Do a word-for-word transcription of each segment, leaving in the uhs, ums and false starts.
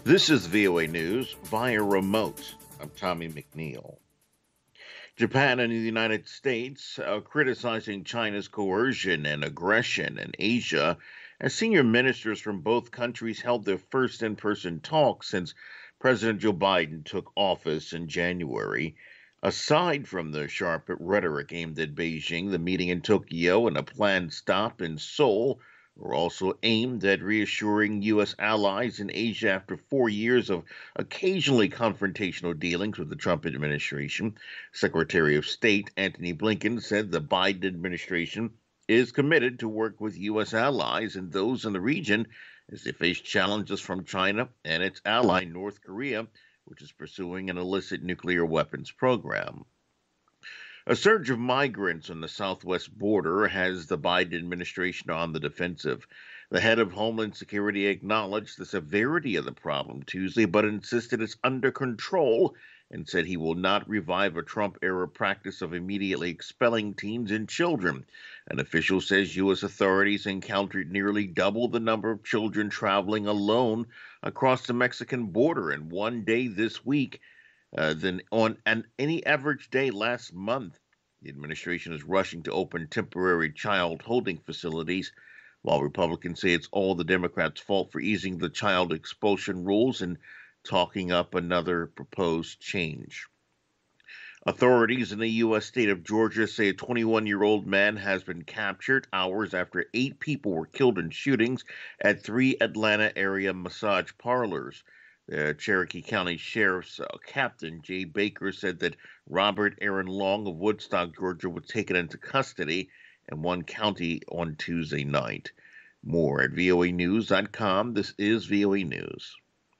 This is V O A News via remote. I'm Tommy McNeil. Japan and the United States are criticizing China's coercion and aggression in Asia as senior ministers from both countries held their first in person talks since President Joe Biden took office in January. Aside from the sharp rhetoric aimed at Beijing, the meeting in Tokyo and a planned stop in Seoul were also aimed at reassuring U S allies in Asia after four years of occasionally confrontational dealings with the Trump administration. Secretary of State Antony Blinken said the Biden administration is committed to work with U S allies and those in the region as they face challenges from China and its ally North Korea, which is pursuing an illicit nuclear weapons program. A surge of migrants on the southwest border has the Biden administration on the defensive. The head of Homeland Security acknowledged the severity of the problem Tuesday, but insisted it's under control and said he will not revive a Trump-era practice of immediately expelling teens and children. An official says U S authorities encountered nearly double the number of children traveling alone across the Mexican border in one day this week uh, than on an, any average day last month. The administration is rushing to open temporary child holding facilities, while Republicans say it's all the Democrats' fault for easing the child expulsion rules and talking up another proposed change. Authorities in the U S state of Georgia say a twenty-one-year-old man has been captured hours after eight people were killed in shootings at three Atlanta area massage parlors. The Cherokee County Sheriff's uh, Captain Jay Baker said that Robert Aaron Long of Woodstock, Georgia, was taken into custody in one county on Tuesday night. More at V O A news dot com. This is V O A News.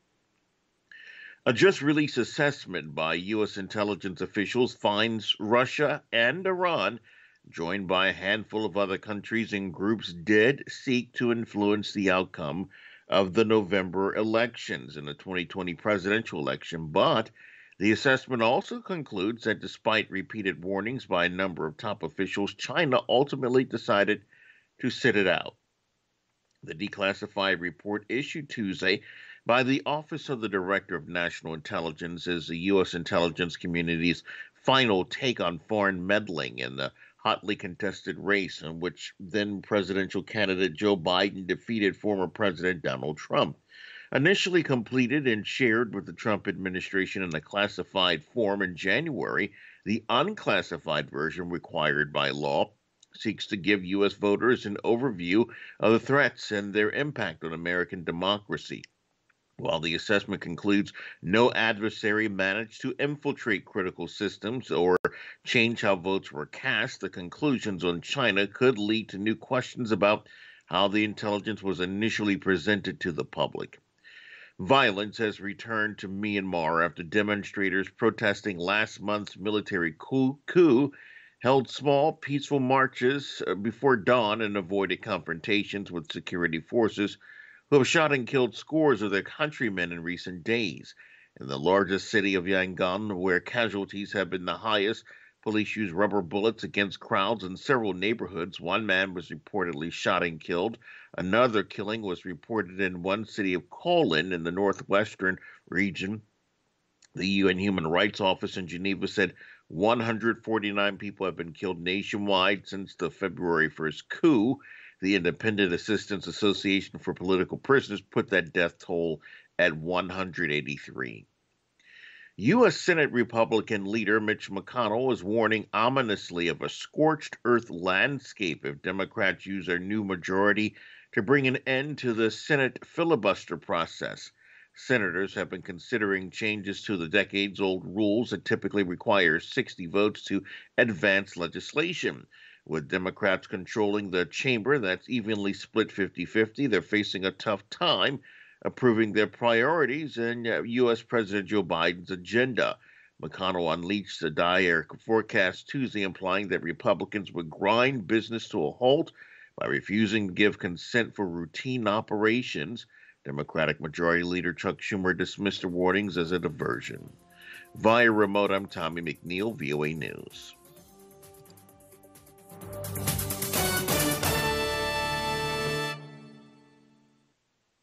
A just-released assessment by U S intelligence officials finds Russia and Iran, joined by a handful of other countries and groups, did seek to influence the outcome of the November elections in the twenty twenty presidential election. But the assessment also concludes that despite repeated warnings by a number of top officials, China ultimately decided to sit it out. The declassified report issued Tuesday by the Office of the Director of National Intelligence is the U S intelligence community's final take on foreign meddling in the hotly contested race in which then presidential candidate Joe Biden defeated former President Donald Trump. Initially completed and shared with the Trump administration in a classified form in January, the unclassified version required by law seeks to give U S voters an overview of the threats and their impact on American democracy. While the assessment concludes no adversary managed to infiltrate critical systems or change how votes were cast, the conclusions on China could lead to new questions about how the intelligence was initially presented to the public. Violence has returned to Myanmar after demonstrators protesting last month's military coup, coup held small, peaceful marches before dawn and avoided confrontations with security forces who have shot and killed scores of their countrymen in recent days. In the largest city of Yangon, where casualties have been the highest, police used rubber bullets against crowds in several neighborhoods. One man was reportedly shot and killed. Another killing was reported in one city of Kolin in the northwestern region. The U N Human Rights Office in Geneva said one hundred forty-nine people have been killed nationwide since the February first coup. The Independent Assistance Association for Political Prisoners put that death toll at one hundred eighty-three. U S Senate Republican leader Mitch McConnell is warning ominously of a scorched earth landscape if Democrats use their new majority to bring an end to the Senate filibuster process. Senators have been considering changes to the decades-old rules that typically require sixty votes to advance legislation. With Democrats controlling the chamber that's evenly split fifty-fifty, they're facing a tough time approving their priorities and uh, U S President Joe Biden's agenda. McConnell unleashed a dire forecast Tuesday, implying that Republicans would grind business to a halt by refusing to give consent for routine operations. Democratic Majority Leader Chuck Schumer dismissed the warnings as a diversion. Via remote, I'm Tommy McNeil, V O A News.